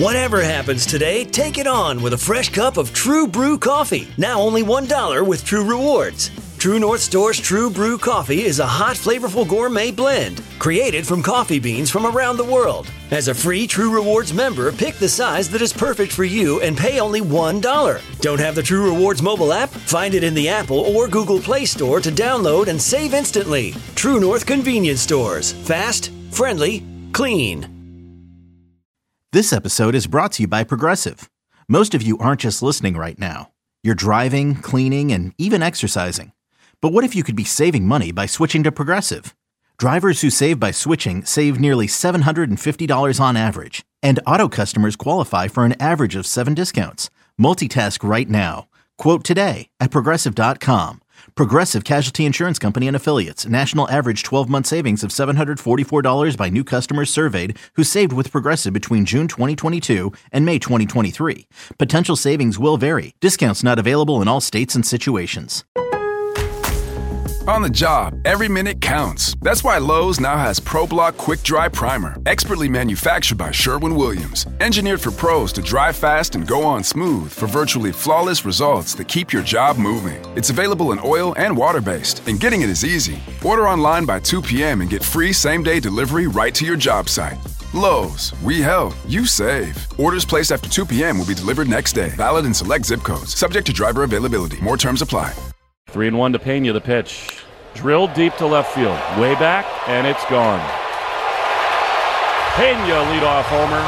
Whatever happens today, take it on with a fresh cup of True Brew coffee. Now only $1 with True Rewards. True North Store's True Brew coffee is a hot, flavorful gourmet blend created from coffee beans from around the world. As a free True Rewards member, pick the size that is perfect for you and pay only $1. Don't have the True Rewards mobile app? Find it in the Apple or Google Play Store to download and save instantly. True North Convenience Stores. Fast, friendly, clean. This episode is brought to you by Progressive. Most of you aren't just listening right now. You're driving, cleaning, and even exercising. But what if you could be saving money by switching to Progressive? Drivers who save by switching save nearly $750 on average. And auto customers qualify for an average of 7 discounts. Multitask right now. Quote today at Progressive.com. Progressive Casualty Insurance Company and Affiliates. National average 12-month savings of $744 by new customers surveyed who saved with Progressive between June 2022 and May 2023. Potential savings will vary. Discounts not available in all states and situations. On the job, every minute counts. That's why Lowe's now has ProBlock Quick Dry Primer, expertly manufactured by Sherwin-Williams. Engineered for pros to dry fast and go on smooth for virtually flawless results that keep your job moving. It's available in oil and water-based, and getting it is easy. Order online by 2 p.m. and get free same-day delivery right to your job site. Lowe's, we help, you save. Orders placed after 2 p.m. will be delivered next day. Valid in select zip codes. Subject to driver availability. More terms apply. 3-1 to Pena, the pitch. Drilled deep to left field. Way back, and it's gone. Pena leadoff homer.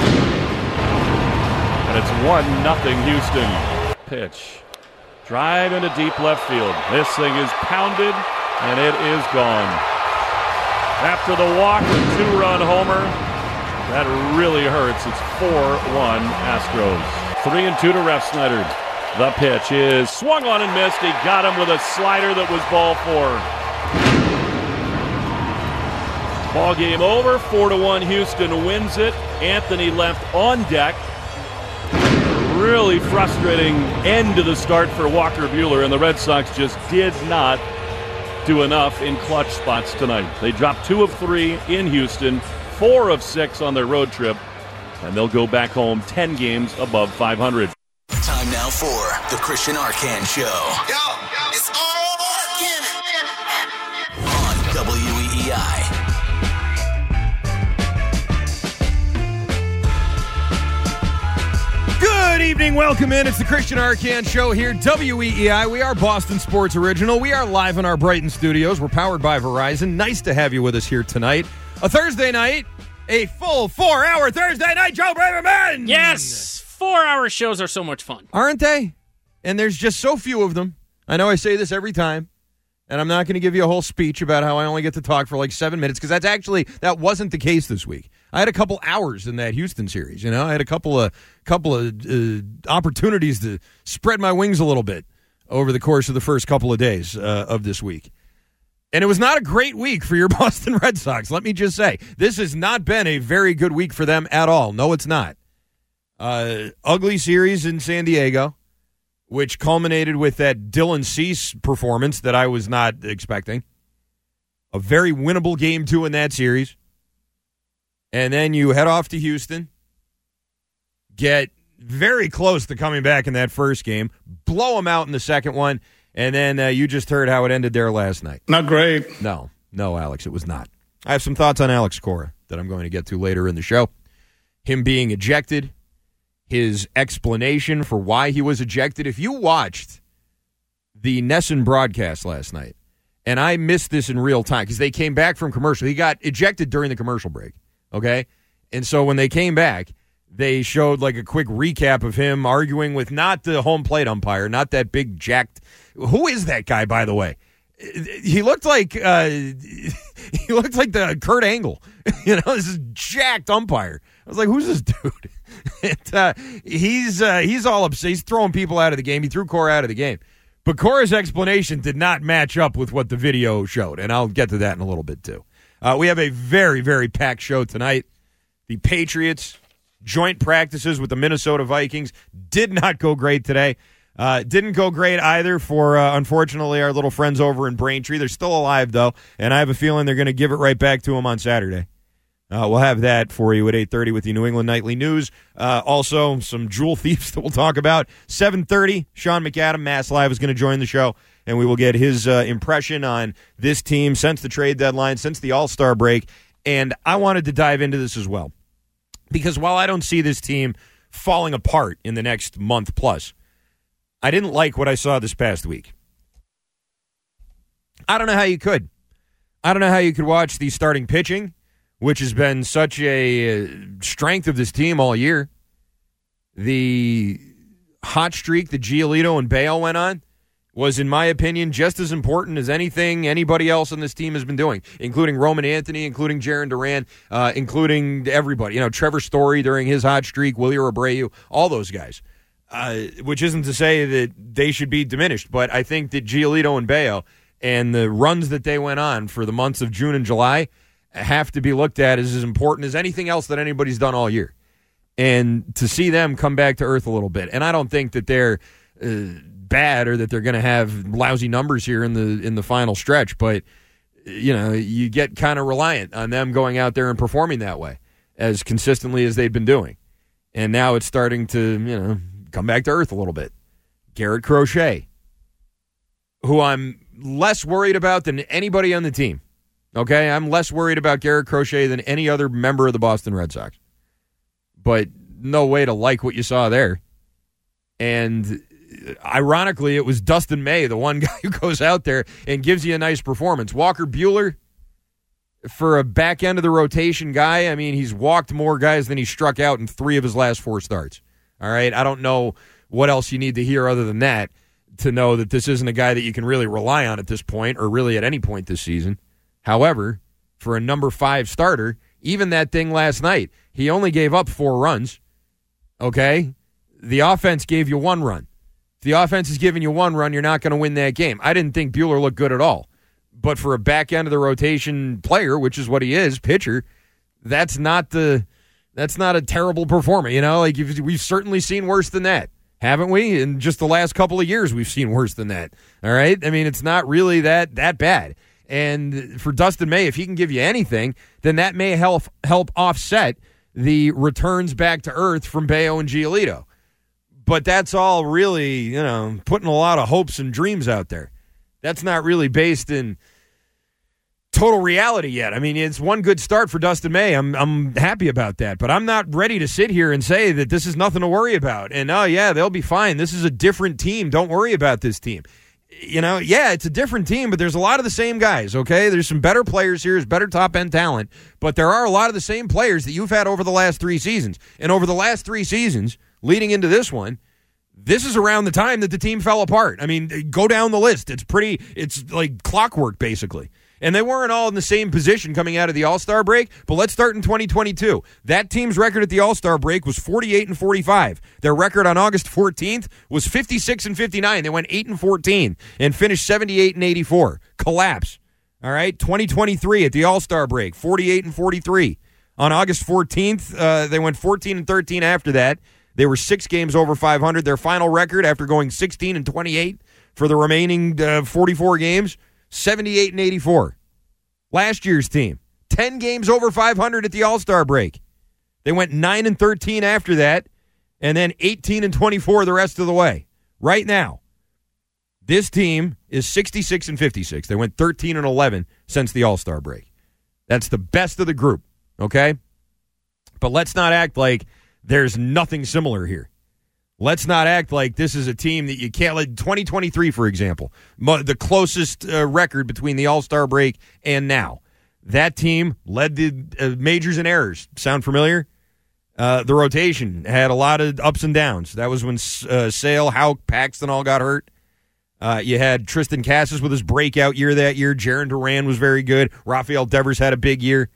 And it's 1-0 Houston. Pitch. Drive into deep left field. This thing is pounded, and it is gone. After the walk, a 2-run homer. That really hurts. It's 4-1 Astros. 3-2 to Refsnyder. The pitch is swung on and missed. He got him with a slider that was ball 4. Ball game over. 4-1 Houston wins it. Anthony left on deck. Really frustrating end to the start for Walker Buehler, and the Red Sox just did not do enough in clutch spots tonight. They dropped 2 of 3 in Houston, 4 of 6 on their road trip, and they'll go back home 10 games above 500. Time now for the Christian Arcand Show. Yo, it's all Arcand On WEEI. Good evening, welcome in. It's the Christian Arcand Show here, WEEI. We are Boston Sports Original. We are live in our Brighton studios. We're powered by Verizon. Nice to have you with us here tonight. A Thursday night, a full 4-hour Thursday night, Joe Braverman! Yes! 4-hour shows are so much fun. Aren't they? And there's just so few of them. I know I say this every time, and I'm not going to give you a whole speech about how I only get to talk for like 7 minutes, because that wasn't the case this week. I had a couple hours in that Houston series, I had a couple of opportunities to spread my wings a little bit over the course of the first couple of days of this week. And it was not a great week for your Boston Red Sox, let me just say. This has not been a very good week for them at all. No, it's not. Ugly series in San Diego, which culminated with that Dylan Cease performance that I was not expecting. A very winnable game 2 in that series. And then you head off to Houston, get very close to coming back in that first game, blow them out in the second one, and then you just heard how it ended there last night. Not great. No, Alex, it was not. I have some thoughts on Alex Cora that I'm going to get to later in the show. Him being ejected, his explanation for why he was ejected. If you watched the Nesson broadcast last night, and I missed this in real time because they came back from commercial. He got ejected during the commercial break, okay? And so when they came back, they showed like a quick recap of him arguing with not the home plate umpire, not that big jacked. Who is that guy, by the way? He looked like the Kurt Angle. This is jacked umpire. I was like, who's this dude? He's all upset. He's throwing people out of the game. He threw Cora out of the game. But Cora's explanation did not match up with what the video showed, and I'll get to that in a little bit, too. We have a very, very packed show tonight. The Patriots, joint practices with the Minnesota Vikings, did not go great today. Didn't go great either for, unfortunately, our little friends over in Braintree. They're still alive, though, and I have a feeling they're going to give it right back to them on Saturday. We'll have that for you at 8:30 with the New England Nightly News. Also, some jewel thieves that we'll talk about. 7:30, Sean McAdam, Mass Live, is going to join the show, and we will get his impression on this team since the trade deadline, since the All-Star break. And I wanted to dive into this as well, because while I don't see this team falling apart in the next month plus, I didn't like what I saw this past week. I don't know how you could. I don't know how you could watch the starting pitching, which has been such a strength of this team all year. The hot streak that Giolito and Bello went on was, in my opinion, just as important as anything anybody else on this team has been doing, including Roman Anthony, including Jarren Duran, including everybody. Trevor Story during his hot streak, Willie Abreu, all those guys. Which isn't to say that they should be diminished, but I think that Giolito and Bello and the runs that they went on for the months of June and July have to be looked at as important as anything else that anybody's done all year. And to see them come back to earth a little bit. And I don't think that they're bad or that they're going to have lousy numbers here in the final stretch, but you get kind of reliant on them going out there and performing that way as consistently as they've been doing. And now it's starting to, come back to earth a little bit. Garrett Crochet, who I'm less worried about than anybody on the team. Okay, I'm less worried about Garrett Crochet than any other member of the Boston Red Sox. But no way to like what you saw there. And ironically, it was Dustin May, the one guy who goes out there and gives you a nice performance. Walker Buehler, for a back end of the rotation guy, I mean, he's walked more guys than he struck out in 3 of his last 4 starts. All right, I don't know what else you need to hear other than that to know that this isn't a guy that you can really rely on at this point or really at any point this season. However, for a number 5 starter, even that thing last night, he only gave up 4 runs, okay? The offense gave you 1 run. If the offense is giving you 1 run, you're not going to win that game. I didn't think Buehler looked good at all. But for a back end of the rotation player, which is what he is, pitcher, that's not a terrible performer. We've certainly seen worse than that, haven't we? In just the last couple of years, we've seen worse than that. All right? I mean, it's not really that bad. And for Dustin May, if he can give you anything, then that may help offset the returns back to earth from Bello and Giolito. But that's all really, putting a lot of hopes and dreams out there. That's not really based in total reality yet. I mean, it's one good start for Dustin May. I'm happy about that. But I'm not ready to sit here and say that this is nothing to worry about. And, they'll be fine. This is a different team. Don't worry about this team. It's a different team, but there's a lot of the same guys, okay? There's some better players here, there's better top-end talent, but there are a lot of the same players that you've had over the last 3 seasons. And over the last 3 seasons, leading into this one, this is around the time that the team fell apart. I mean, go down the list. It's like clockwork, basically. And they weren't all in the same position coming out of the All-Star break, but let's start in 2022. That team's record at the All-Star break was 48-45. Their record on August 14th was 56-59. They went 8-14 and finished 78-84. Collapse. All right, 2023 at the All-Star break, 48-43. On August 14th, they went 14-13 after that. They were 6 games over 500. Their final record after going 16-28 for the remaining 44 games, 78-84. Last year's team, 10 games over 500 at the All-Star break. They went 9-13 after that, and then 18-24 the rest of the way. Right now, this team is 66-56. They went 13-11 since the All-Star break. That's the best of the group, okay? But let's not act like there's nothing similar here. Let's not act like this is a team that you can't let. 2023, for example, the closest record between the All-Star break and now. That team led the majors in errors. Sound familiar? The rotation had a lot of ups and downs. That was when Sale, Houck, Paxton all got hurt. You had Tristan Casas with his breakout year that year. Jarren Duran was very good. Rafael Devers had a big year.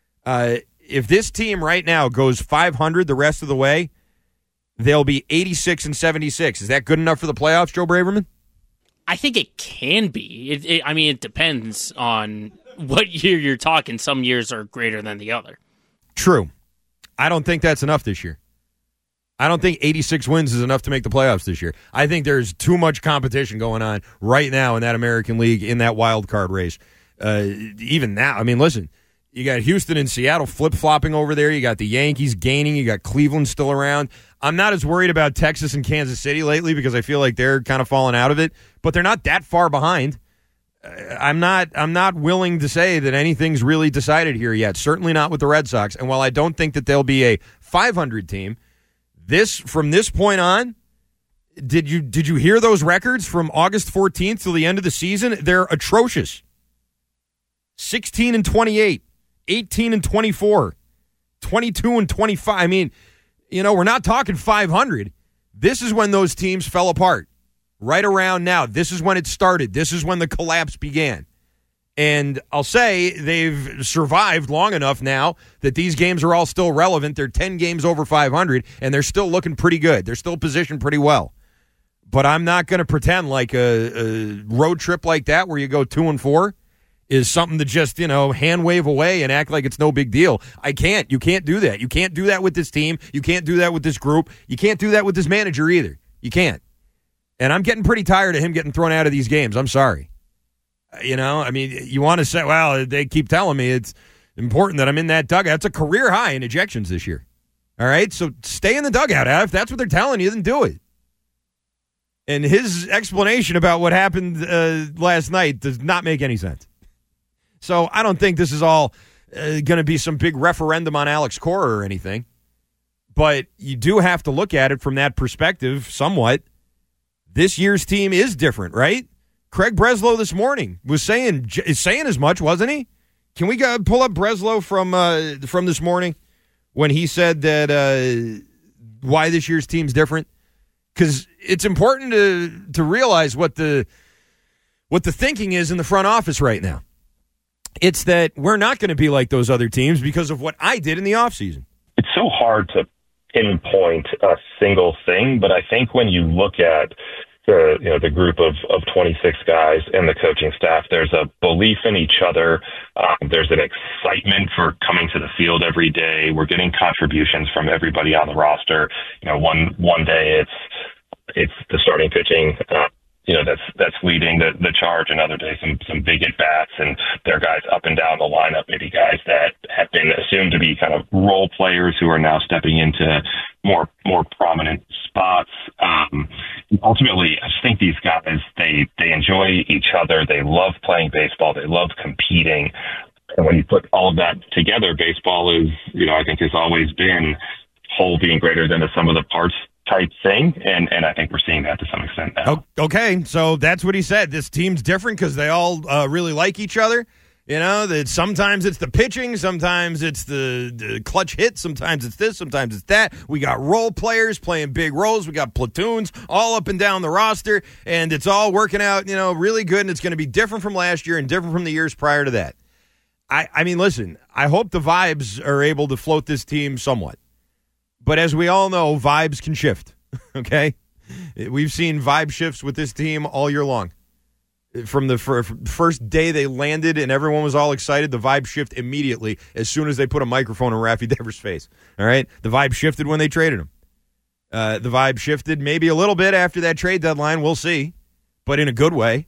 If this team right now goes 500 the rest of the way, they'll be 86-76. Is that good enough for the playoffs, Joe Braverman? I think it can be. It depends on what year you're talking. Some years are greater than the other. True. I don't think that's enough this year. I don't think 86 wins is enough to make the playoffs this year. I think there's too much competition going on right now in that American League, in that wild card race. Even now, listen, You got Houston and Seattle flip-flopping over there. You got the Yankees gaining. You got Cleveland still around. I'm not as worried about Texas and Kansas City lately because I feel like they're kind of falling out of it, but they're not that far behind. I'm not willing to say that anything's really decided here yet. Certainly not with the Red Sox. And while I don't think that they'll be a 500 team, from this point on, did you hear those records from August 14th till the end of the season? They're atrocious. 16-28, 18-24, 22-25. I mean, we're not talking 500. This is when those teams fell apart. Right around now. This is when it started. This is when the collapse began. And I'll say they've survived long enough now that these games are all still relevant. They're 10 games over 500, and they're still looking pretty good. They're still positioned pretty well. But I'm not going to pretend like a road trip like that where you go 2-4 is something to just, hand wave away and act like it's no big deal. I can't. You can't do that. You can't do that with this team. You can't do that with this group. You can't do that with this manager either. You can't. And I'm getting pretty tired of him getting thrown out of these games. I'm sorry. You want to say, well, they keep telling me it's important that I'm in that dugout. It's a career high in ejections this year. All right? So stay in the dugout. If that's what they're telling you, then do it. And his explanation about what happened last night does not make any sense. So I don't think this is all going to be some big referendum on Alex Cora or anything. But you do have to look at it from that perspective somewhat. This year's team is different, right? Craig Breslow this morning was saying as much, wasn't he? Can we pull up Breslow from this morning when he said that why this year's team's different? Because it's important to realize what the thinking is in the front office right now. It's that we're not going to be like those other teams because of what I did in the offseason. It's so hard to pinpoint a single thing, but I think when you look at the group of 26 guys and the coaching staff, there's a belief in each other. There's an excitement for coming to the field every day. We're getting contributions from everybody on the roster. One day it's the starting pitching, that's leading the charge. Another day, some big at bats, and there are guys up and down the lineup, maybe guys that have been assumed to be kind of role players who are now stepping into more prominent spots. Ultimately, I just think these guys, they enjoy each other. They love playing baseball. They love competing. And when you put all of that together, baseball is, I think has always been whole being greater than the sum of the parts type thing, and I think we're seeing that to some extent now. Okay, so that's what he said. This team's different because they all really like each other. That sometimes it's the pitching, sometimes it's the clutch hit, sometimes it's this, sometimes it's that. We got role players playing big roles. We got platoons all up and down the roster, and it's all working out, really good, and it's going to be different from last year and different from the years prior to that. I mean, listen, I hope the vibes are able to float this team somewhat. But as we all know, vibes can shift, okay? We've seen vibe shifts with this team all year long. From the first day they landed and everyone was all excited, the vibe shifted immediately as soon as they put a microphone in Rafi Devers' face, all right? The vibe shifted when they traded him. The vibe shifted maybe a little bit after that trade deadline. We'll see, but in a good way.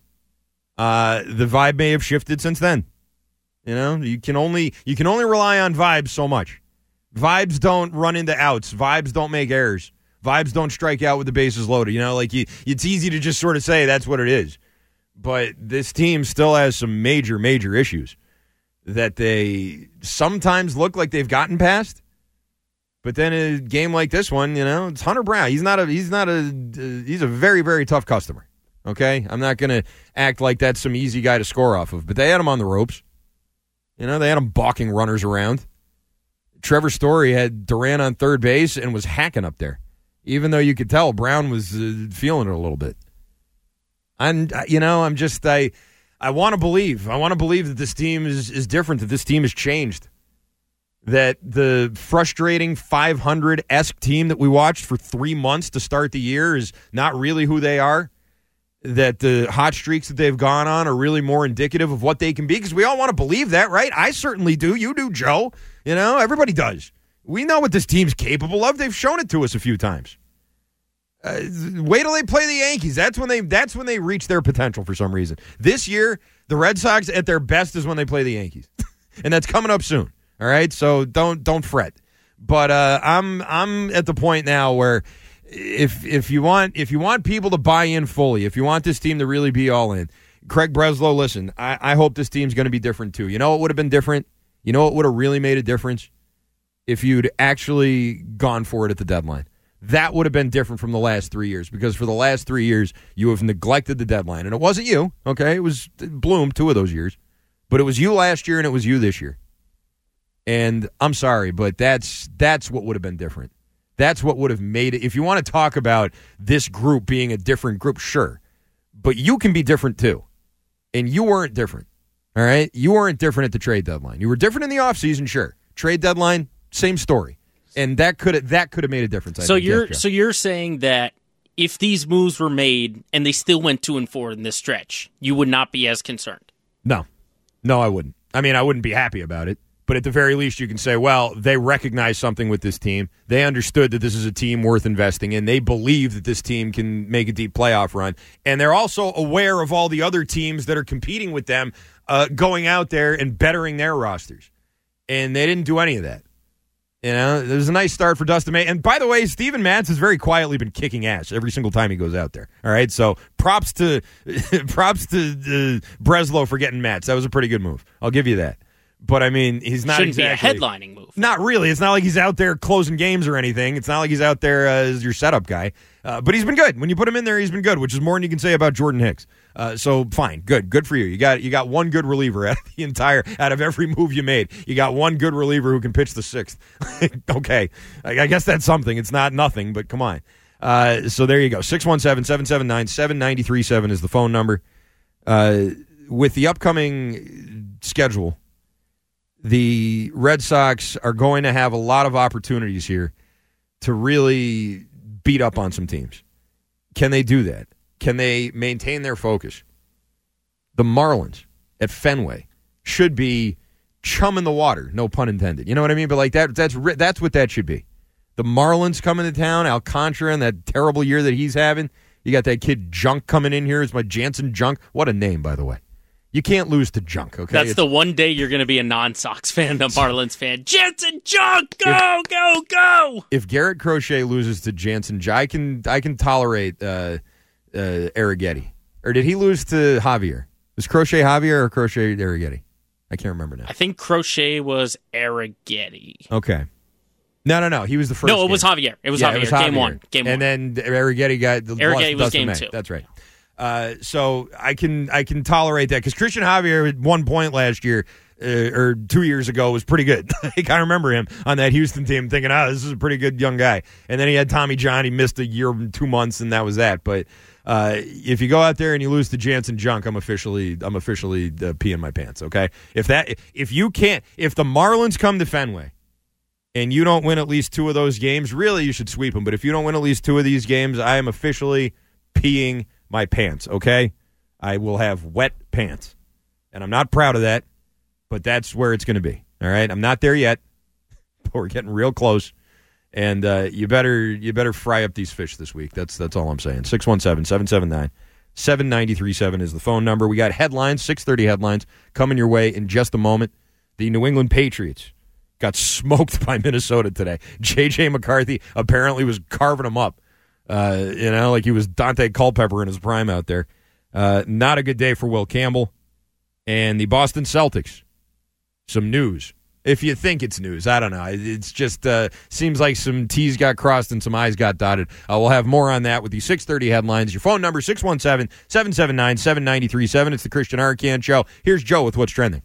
The vibe may have shifted since then. You can only rely on vibes so much. Vibes don't run into outs. Vibes don't make errors. Vibes don't strike out with the bases loaded. It's easy to just sort of say that's what it is. But this team still has some major, major issues that they sometimes look like they've gotten past. But then in a game like this one, it's Hunter Brown. He's a very, very tough customer. Okay? I'm not going to act like that's some easy guy to score off of. But they had him on the ropes. They had him balking runners around. Trevor Story had Duran on third base and was hacking up there, even though you could tell Brown was feeling it a little bit. And, I want to believe. I want to believe that this team is different, that this team has changed, that the frustrating 500-esque team that we watched for 3 months to start the year is not really who they are, that the hot streaks that they've gone on are really more indicative of what they can be, because we all want to believe that, right? I certainly do. You do, Joe. Everybody does. We know what this team's capable of. They've shown it to us a few times. Wait till they play the Yankees. That's when they reach their potential for some reason. This year, the Red Sox at their best is when they play the Yankees. and that's coming up soon. All right, so don't fret. But I'm at the point now where if you want people to buy in fully, if you want this team to really be all in, Craig Breslow, listen, I hope this team's going to be different too. You know what would have been different? You know what would have really made a difference? If you'd actually gone for it at the deadline. That would have been different from the last 3 years, because for the last 3 years, you have neglected the deadline. And it wasn't you, okay? It was Bloom 2 of those years. But it was you last year, and it was you this year. And I'm sorry, but that's what would have been different. That's what would have made it. If you want to talk about this group being a different group, sure. But you can be different too. And you weren't different, all right? You weren't different at the trade deadline. You were different in the offseason, sure. Trade deadline, same story, and that could have made a difference. So you're saying that if these moves were made and they still went 2-4 in this stretch, you would not be as concerned? No, I wouldn't. I mean, I wouldn't be happy about it, but at the very least, you can say, well, they recognize something with this team. They understood that this is a team worth investing in. They believe that this team can make a deep playoff run, and they're also aware of all the other teams that are competing with them, going out there and bettering their rosters, and they didn't do any of that. You know, it was a nice start for Dustin May. And by the way, Steven Matz has very quietly been kicking ass every single time he goes out there. All right, so props to Breslow for getting Matz. That was a pretty good move. I'll give you that. But, I mean, he's not Shouldn't exactly... be a headlining move. Not really. It's not like he's out there closing games or anything. It's not like he's out there as your setup guy. But he's been good. When you put him in there, he's been good, which is more than you can say about Jordan Hicks. So, fine. Good for you. You got one good reliever out of every move you made. You got one good reliever who can pitch the sixth. Okay. I guess that's something. It's not nothing, but come on. So, there you go. 617-779-7937 is the phone number. With the upcoming schedule, the Red Sox are going to have a lot of opportunities here to really beat up on some teams. Can they do that? Can they maintain their focus? The Marlins at Fenway should be chum in the water, no pun intended. You know what I mean? But like that's what that should be. The Marlins coming to town, Alcantara, and that terrible year that he's having. You got that kid Junk coming in here. It's my Jansen Junk. What a name, by the way. You can't lose to Junk, okay? That's the one day you're going to be a non-Sox fan, a Marlins fan. Jansen Junk, go! If Garrett Crochet loses to Jansen Junk, I can tolerate Arrighetti. Or did he lose to Javier? Was Crochet Javier or Crochet Arrighetti? I can't remember now. I think Crochet was Arrighetti. Okay. No. He was the first. No, it was Javier. It was Javier. Game one. And then Arrighetti was game two. That's right. So I can tolerate that because Christian Javier at one point last year or 2 years ago was pretty good. I remember him on that Houston team thinking, this is a pretty good young guy. And then he had Tommy John. He missed a year and 2 months, and that was that. But if you go out there and you lose to Jansen Junk, I'm officially peeing my pants. Okay, if the Marlins come to Fenway and you don't win at least 2 of those games, really you should sweep them. But if you don't win at least 2 of these games, I am officially peeing my pants, okay? I will have wet pants. And I'm not proud of that, but that's where it's going to be, all right? I'm not there yet, but we're getting real close. And you better fry up these fish this week. That's all I'm saying. 617-779-7937 is the phone number. We got headlines, 6:30 headlines, coming your way in just a moment. The New England Patriots got smoked by Minnesota today. J.J. McCarthy apparently was carving them up. Like he was Dante Culpepper in his prime out there. Not a good day for Will Campbell. And the Boston Celtics. Some news. If you think it's news, I don't know. It's just seems like some T's got crossed and some I's got dotted. We'll have more on that with the 6:30 headlines. Your phone number, 617-779-7937. It's the Christian Arcand Show. Here's Joe with What's Trending.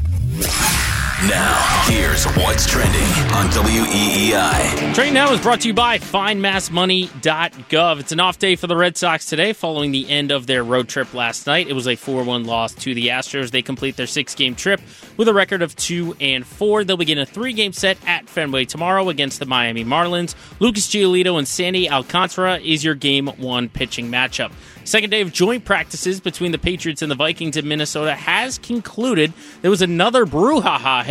Now, here's What's Trending on WEEI. Trending Now is brought to you by FindMassMoney.gov. It's an off day for the Red Sox today following the end of their road trip last night. It was a 4-1 loss to the Astros. They complete their 6-game trip with a record of 2-4. They'll begin a 3-game set at Fenway tomorrow against the Miami Marlins. Lucas Giolito and Sandy Alcantara is your Game 1 pitching matchup. Second day of joint practices between the Patriots and the Vikings in Minnesota has concluded. There was another brouhaha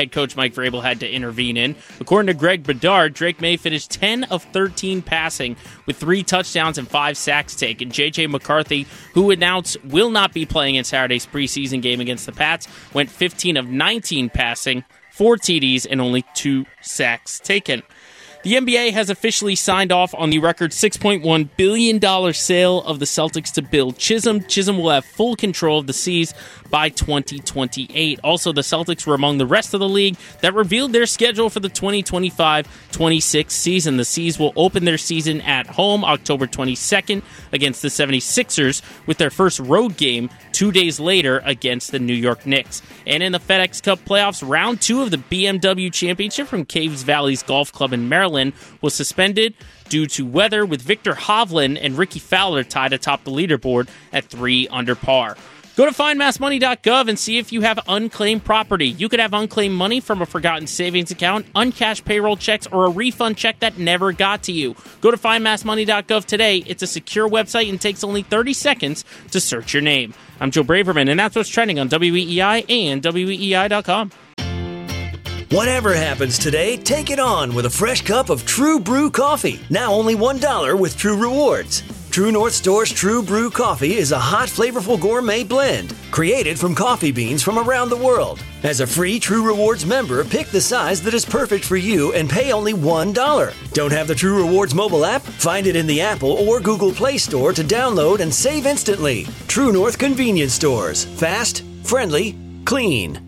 head coach Mike Vrabel had to intervene in. According to Greg Bedard, Drake May finished 10 of 13 passing with 3 touchdowns and 5 sacks taken. J.J. McCarthy, who announced will not be playing in Saturday's preseason game against the Pats, went 15 of 19 passing, 4 TDs, and only 2 sacks taken. The NBA has officially signed off on the record $6.1 billion sale of the Celtics to Bill Chisholm. Chisholm will have full control of the C's by 2028. Also, the Celtics were among the rest of the league that revealed their schedule for the 2025-26 season. The C's will open their season at home October 22nd against the 76ers with their first road game 2 days later against the New York Knicks. And in the FedEx Cup playoffs, round 2 of the BMW Championship from Caves Valleys Golf Club in Maryland was suspended due to weather, with Victor Hovland and Ricky Fowler tied atop the leaderboard at 3 under par. Go to findmassmoney.gov and see if you have unclaimed property. You could have unclaimed money from a forgotten savings account, uncashed payroll checks, or a refund check that never got to you. Go to findmassmoney.gov today. It's a secure website and takes only 30 seconds to search your name. I'm Joe Braverman, and that's what's trending on WEEI and WEEI.com. Whatever happens today, take it on with a fresh cup of True Brew coffee. Now only $1 with True Rewards. True North Store's True Brew coffee is a hot, flavorful gourmet blend created from coffee beans from around the world. As a free True Rewards member, pick the size that is perfect for you and pay only $1. Don't have the True Rewards mobile app? Find it in the Apple or Google Play Store to download and save instantly. True North Convenience Stores. Fast, friendly, clean.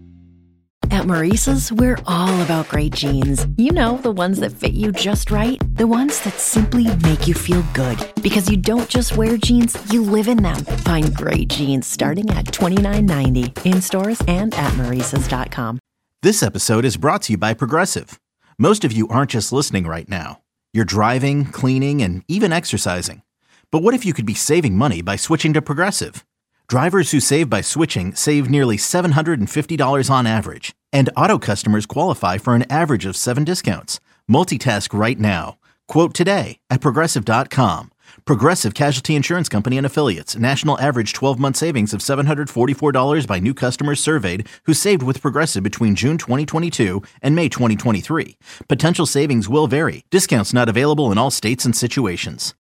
At Maurice's, we're all about great jeans. You know, the ones that fit you just right. The ones that simply make you feel good. Because you don't just wear jeans, you live in them. Find great jeans starting at $29.90 in stores and at Maurices.com. This episode is brought to you by Progressive. Most of you aren't just listening right now. You're driving, cleaning, and even exercising. But what if you could be saving money by switching to Progressive? Drivers who save by switching save nearly $750 on average, and auto customers qualify for an average of 7 discounts. Multitask right now. Quote today at Progressive.com. Progressive Casualty Insurance Company and Affiliates. National average 12-month savings of $744 by new customers surveyed who saved with Progressive between June 2022 and May 2023. Potential savings will vary. Discounts not available in all states and situations.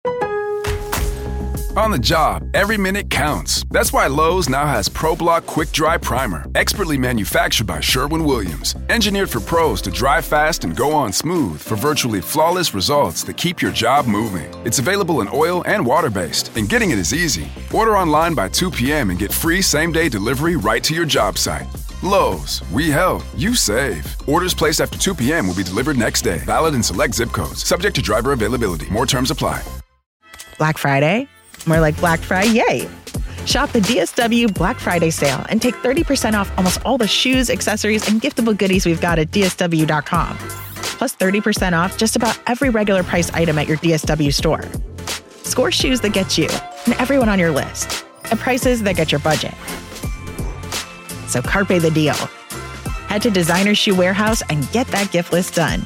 On the job, every minute counts. That's why Lowe's now has ProBlock Quick Dry Primer, expertly manufactured by Sherwin-Williams. Engineered for pros to dry fast and go on smooth for virtually flawless results that keep your job moving. It's available in oil and water-based, and getting it is easy. Order online by 2 p.m. and get free same-day delivery right to your job site. Lowe's, we help, you save. Orders placed after 2 p.m. will be delivered next day. Valid in select zip codes. Subject to driver availability. More terms apply. Black Friday? More like Black Friday, yay! Shop the DSW Black Friday sale and take 30% off almost all the shoes, accessories, and giftable goodies we've got at DSW.com. Plus 30% off just about every regular price item at your DSW store. Score shoes that get you and everyone on your list at prices that get your budget. So carpe the deal. Head to Designer Shoe Warehouse and get that gift list done.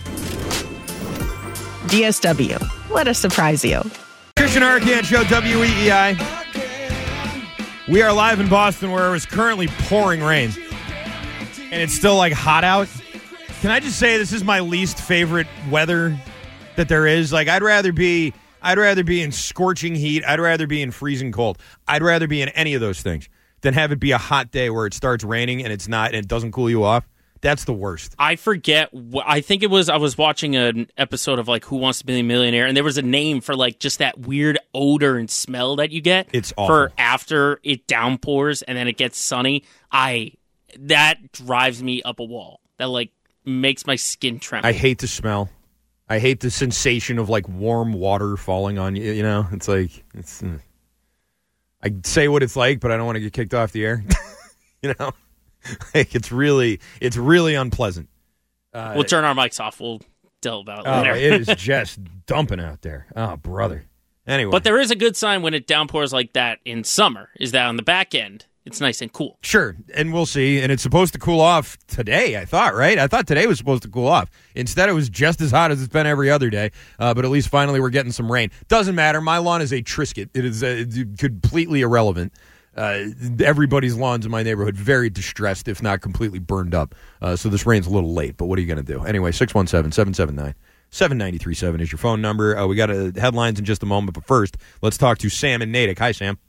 DSW, let us surprise you. Christian Arcand Show, WEEI. We are live in Boston where it was currently pouring rain. And it's still like hot out. Can I just say this is my least favorite weather that there is? Like I'd rather be in scorching heat. I'd rather be in freezing cold. I'd rather be in any of those things than have it be a hot day where it starts raining and it's not and it doesn't cool you off. That's the worst. I forget. I think it was. I was watching an episode of like Who Wants to Be a Millionaire, and there was a name for like just that weird odor and smell that you get. It's awful. For after it downpours and then it gets sunny. That drives me up a wall. That like makes my skin tremble. I hate the smell. I hate the sensation of like warm water falling on you. You know, it's like it's. I say what it's like, but I don't want to get kicked off the air. You know. Like it's really unpleasant. We'll turn our mics off. We'll tell about it later. It is just dumping out there. Oh, brother. Anyway. But there is a good sign when it downpours like that in summer, is that on the back end, it's nice and cool. Sure, and we'll see. And it's supposed to cool off today, I thought, right? I thought today was supposed to cool off. Instead, it was just as hot as it's been every other day. But at least finally we're getting some rain. Doesn't matter. My lawn is a Triscuit. It is completely irrelevant. Everybody's lawns in my neighborhood very distressed, if not completely burned up. So this rain's a little late, but what are you going to do? Anyway, 617-779-7937 is your phone number. We got headlines in just a moment, but first, let's talk to Sam in Natick. Hi, Sam.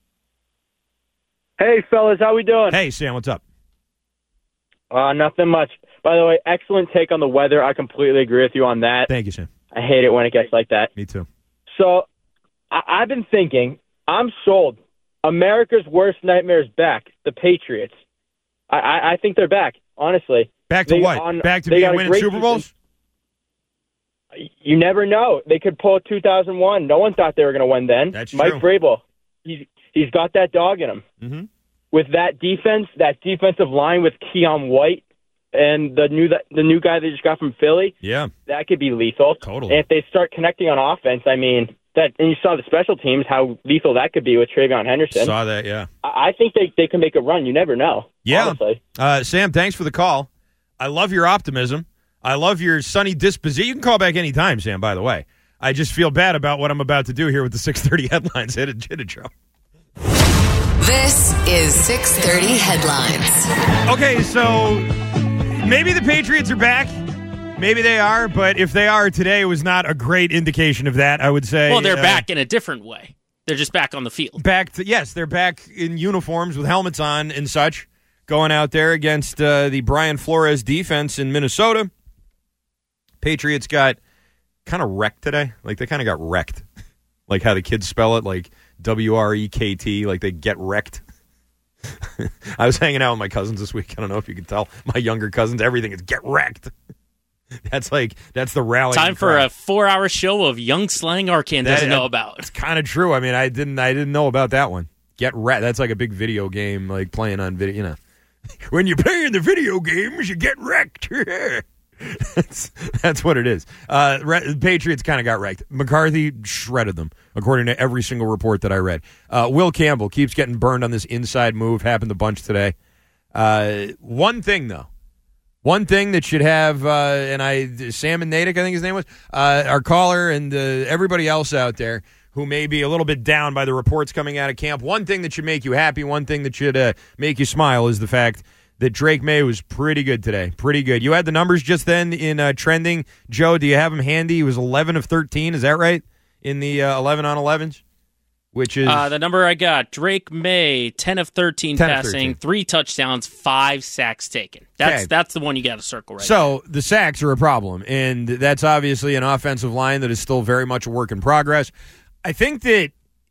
Hey, fellas, how we doing? Hey, Sam, what's up? Nothing much. By the way, excellent take on the weather. I completely agree with you on that. Thank you, Sam. I hate it when it gets like that. Me too. So, I've been thinking, I'm sold. America's worst nightmare is back. The Patriots. I think they're back, honestly. Back to what? Back to being winning Super Bowls? You never know. They could pull 2001. No one thought they were going to win then. That's Mike true. Vrabel, he's got that dog in him. Mm-hmm. With that defense, that defensive line with Keon White and the new guy they just got from Philly, yeah, that could be lethal. Totally. And if they start connecting on offense, I mean, and you saw the special teams, how lethal that could be with Travion Henderson. Saw that, yeah. I think they can make a run. You never know. Yeah. Honestly. Sam, thanks for the call. I love your optimism. I love your sunny disposition. You can call back anytime, Sam, by the way. I just feel bad about what I'm about to do here with the 6:30 headlines. Hit it, Joe. This is 6:30 Headlines. Okay, so maybe the Patriots are back. Maybe they are, but if they are, today was not a great indication of that, I would say. Well, they're back in a different way. They're just back on the field. Yes, they're back in uniforms with helmets on and such, going out there against the Brian Flores defense in Minnesota. Patriots got kind of wrecked today. Like, they kind of got wrecked. Like how the kids spell it, like W-R-E-K-T, like they get wrecked. I was hanging out with my cousins this week. I don't know if you can tell. My younger cousins, everything is get wrecked. That's the rally. Time for a 4-hour show of young slang Arkan doesn't know about. It's kind of true. I mean, I didn't know about that one. Get wrecked. That's like a big video game, like playing on video. You know, when you're playing the video games, you get wrecked. That's what it is. The Patriots kind of got wrecked. McCarthy shredded them, according to every single report that I read. Will Campbell keeps getting burned on this inside move. Happened a bunch today. One thing that should have, Sam and Natick, I think his name was, our caller and everybody else out there who may be a little bit down by the reports coming out of camp. One thing that should make you happy, one thing that should make you smile is the fact that Drake May was pretty good today. Pretty good. You had the numbers just then in trending. Joe, do you have them handy? He was 11 of 13. Is that right? In the 11 on 11s? Which is the number I got. Drake May, 10 of 13 passing, 13. 3 touchdowns, 5 sacks taken. That's the one you got to circle right So the sacks are a problem, and that's obviously an offensive line that is still very much a work in progress. I think that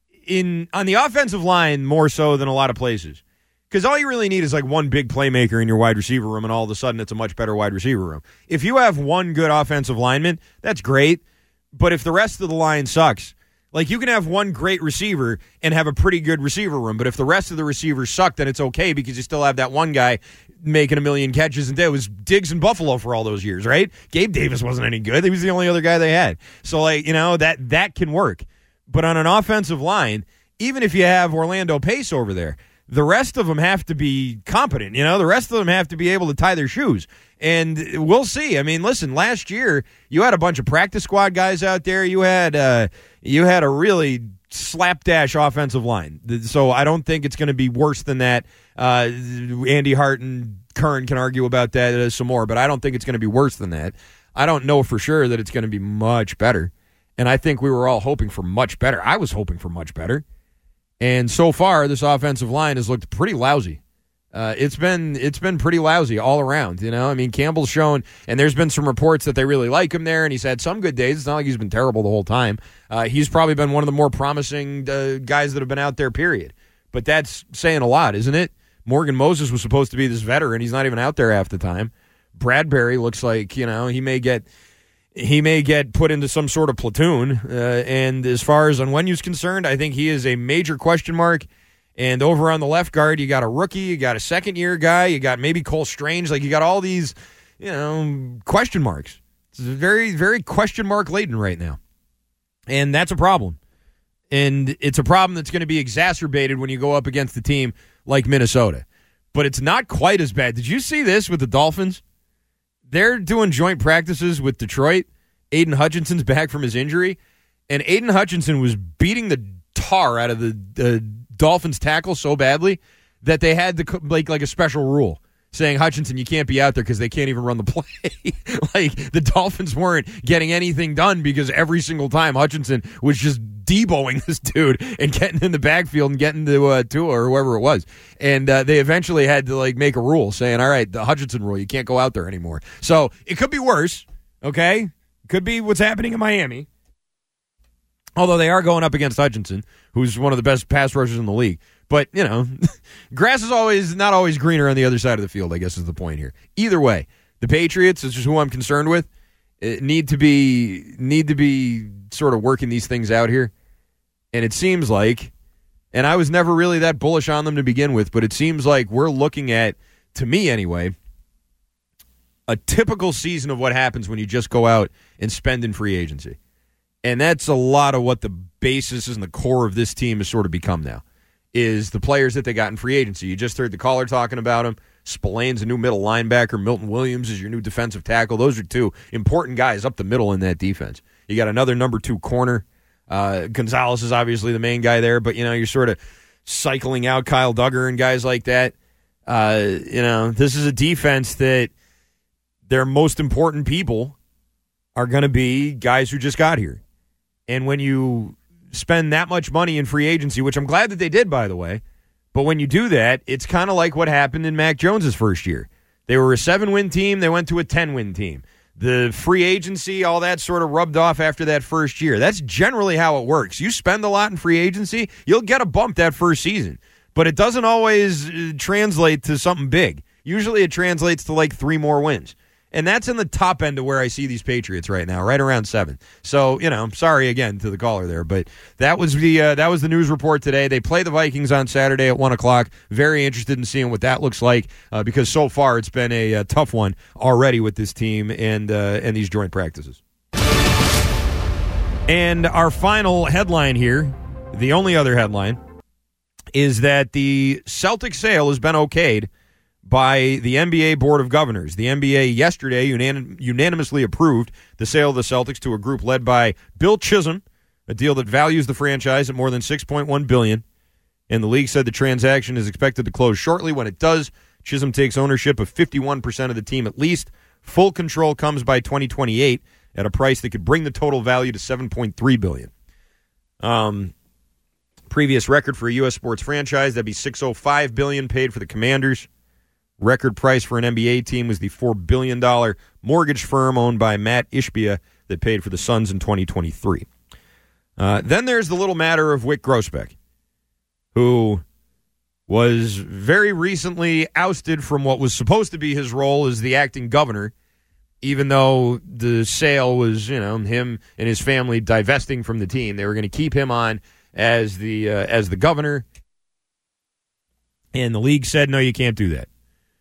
on the offensive line more so than a lot of places, because all you really need is like one big playmaker in your wide receiver room, and all of a sudden it's a much better wide receiver room. If you have one good offensive lineman, that's great, but if the rest of the line sucks, like you can have one great receiver and have a pretty good receiver room, but if the rest of the receivers suck, then it's okay because you still have that one guy making 1 million catches, and it was Diggs in Buffalo for all those years, right? Gabe Davis wasn't any good. He was the only other guy they had. So, like, you know, that can work. But on an offensive line, even if you have Orlando Pace over there, the rest of them have to be competent. You know, the rest of them have to be able to tie their shoes. And we'll see. I mean, listen, last year you had a bunch of practice squad guys out there. You had a really slapdash offensive line. So I don't think it's going to be worse than that. Andy Hart and Kern can argue about that some more, but I don't think it's going to be worse than that. I don't know for sure that it's going to be much better. And I think we were all hoping for much better. I was hoping for much better. And so far, this offensive line has looked pretty lousy. It's been pretty lousy all around. You know, I mean, Campbell's shown, and there's been some reports that they really like him there, and he's had some good days. It's not like he's been terrible the whole time. He's probably been one of the more promising guys that have been out there, period. But that's saying a lot, isn't it? Morgan Moses was supposed to be this veteran. He's not even out there half the time. Bradbury looks like, you know, he may get put into some sort of platoon. And as far as Onwenu's concerned, I think he is a major question mark. And over on the left guard, you got a rookie, you got a second-year guy, you got maybe Cole Strange. Like, you got all these, you know, question marks. It's very, very question mark laden right now. And that's a problem. And it's a problem that's going to be exacerbated when you go up against a team like Minnesota. But it's not quite as bad. Did you see this with the Dolphins? They're doing joint practices with Detroit. Aiden Hutchinson's back from his injury. And Aiden Hutchinson was beating the tar out of the Dolphins tackle so badly that they had to like a special rule saying, Hutchinson, you can't be out there because they can't even run the play. Like, the Dolphins weren't getting anything done because every single time Hutchinson was just deboing this dude and getting in the backfield and getting to Tua or whoever it was. And they eventually had to, like, make a rule saying, all right, the Hutchinson rule, you can't go out there anymore. So it could be worse, okay? Could be what's happening in Miami. Although they are going up against Hutchinson, who's one of the best pass rushers in the league. But, you know, grass is not always greener on the other side of the field, I guess is the point here. Either way, the Patriots, which is who I'm concerned with, need to be sort of working these things out here. And it seems like, and I was never really that bullish on them to begin with, but it seems like we're looking at, to me anyway, a typical season of what happens when you just go out and spend in free agency. And that's a lot of what the basis and the core of this team has sort of become now, is the players that they got in free agency. You just heard the caller talking about him. Spillane's a new middle linebacker. Milton Williams is your new defensive tackle. Those are two important guys up the middle in that defense. You got another number 2 corner. Gonzalez is obviously the main guy there, but, you know, you're sort of cycling out Kyle Duggar and guys like that. You know, this is a defense that their most important people are going to be guys who just got here. And when you spend that much money in free agency, which I'm glad that they did, by the way, but when you do that, it's kind of like what happened in Mac Jones's first year. They were a 7-win team. They went to a 10-win team. The free agency, all that sort of rubbed off after that first year. That's generally how it works. You spend a lot in free agency, you'll get a bump that first season. But it doesn't always translate to something big. Usually it translates to like 3 more wins. And that's in the top end of where I see these Patriots right now, right around 7. So, you know, I'm sorry again to the caller there, but that was the news report today. They play the Vikings on Saturday at 1 o'clock. Very interested in seeing what that looks like because so far it's been a tough one already with this team and these joint practices. And our final headline here, the only other headline, is that the Celtics sale has been okayed by the NBA Board of Governors. The NBA yesterday unanimously approved the sale of the Celtics to a group led by Bill Chisholm, a deal that values the franchise at more than $6.1 billion. And the league said the transaction is expected to close shortly. When it does, Chisholm takes ownership of 51% of the team at least. Full control comes by 2028 at a price that could bring the total value to $7.3 billion. Previous record for a U.S. sports franchise, that'd be $605 billion paid for the Commanders. Record price for an NBA team was the $4 billion mortgage firm owned by Matt Ishbia that paid for the Suns in 2023. Then there's the little matter of Wyc Grousbeck, who was very recently ousted from what was supposed to be his role as the acting governor, even though the sale was, you know, him and his family divesting from the team. They were going to keep him on as the governor, and the league said, no, you can't do that.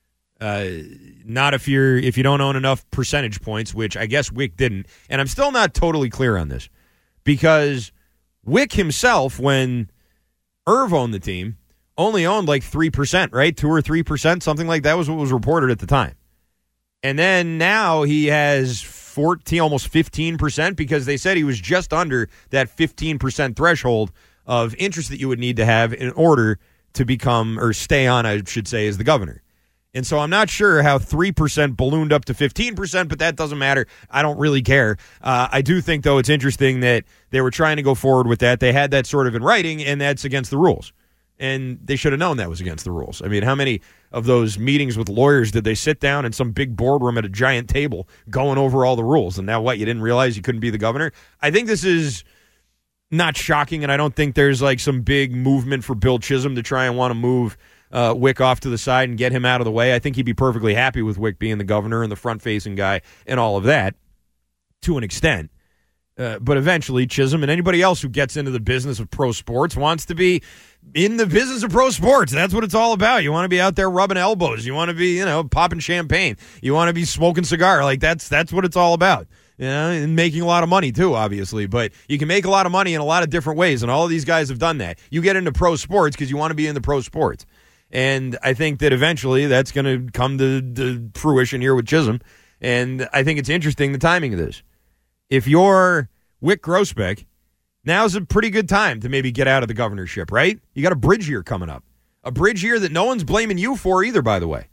Not if you don't own enough percentage points, which I guess Wyc didn't. And I'm still not totally clear on this because Wyc himself, when Irv owned the team, only owned like 3%, right? 2 or 3%, something like that was what was reported at the time. And then now he has 14, almost 15% because they said he was just under that 15% threshold of interest that you would need to have in order to become or stay on, I should say, as the governor. And so I'm not sure how 3% ballooned up to 15%, but that doesn't matter. I don't really care. I do think, though, it's interesting that they were trying to go forward with that. They had that sort of in writing, and that's against the rules. And they should have known that was against the rules. I mean, how many of those meetings with lawyers did they sit down in some big boardroom at a giant table going over all the rules? And now what, you didn't realize you couldn't be the governor? I think this is not shocking, and I don't think there's like some big movement for Bill Chisholm to try and want to move Wyc off to the side and get him out of the way. I think he'd be perfectly happy with Wyc being the governor and the front-facing guy and all of that to an extent. But eventually, Chisholm and anybody else who gets into the business of pro sports wants to be in the business of pro sports. That's what it's all about. You want to be out there rubbing elbows. You want to be, popping champagne. You want to be smoking cigar. Like that's what it's all about. And making a lot of money, too, obviously. But you can make a lot of money in a lot of different ways, and all of these guys have done that. You get into pro sports because you want to be in the pro sports. And I think that eventually that's going to come to fruition here with Chisholm. And I think it's interesting, the timing of this. If you're Wyc Grousbeck now's a pretty good time to maybe get out of the governorship, right? You got a bridge year coming up. A bridge year that no one's blaming you for either, by the way.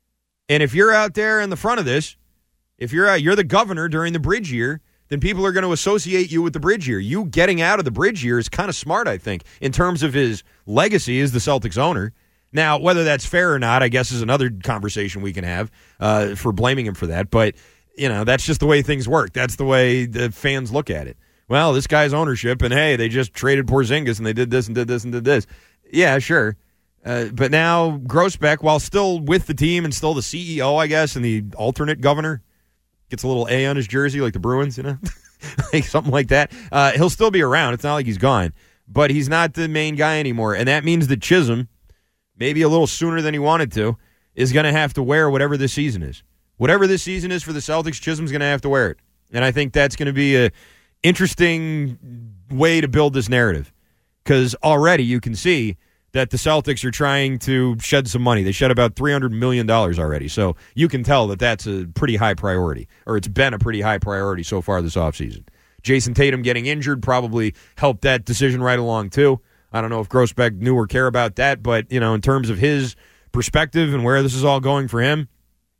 And if you're out there in the front of this, if you're the governor during the bridge year, then people are going to associate you with the bridge year. You getting out of the bridge year is kind of smart, I think, in terms of his legacy as the Celtics owner. Now, whether that's fair or not, I guess is another conversation we can have for blaming him for that. But, that's just the way things work. That's the way the fans look at it. Well, this guy's ownership, and hey, they just traded Porzingis, and they did this and did this and did this. Yeah, sure. But now Grousbeck, while still with the team and still the CEO, I guess, and the alternate governor, gets a little A on his jersey like the Bruins, like something like that. He'll still be around. It's not like he's gone. But he's not the main guy anymore. And that means that Chisholm, maybe a little sooner than he wanted to, is going to have to wear whatever this season is. Whatever this season is for the Celtics, Chisholm's going to have to wear it. And I think that's going to be an interesting way to build this narrative. Because already you can see that the Celtics are trying to shed some money. They shed about $300 million already. So you can tell that that's a pretty high priority, or it's been a pretty high priority so far this offseason. Jason Tatum getting injured probably helped that decision right along, too. I don't know if Grousbeck knew or care about that, but, in terms of his perspective and where this is all going for him,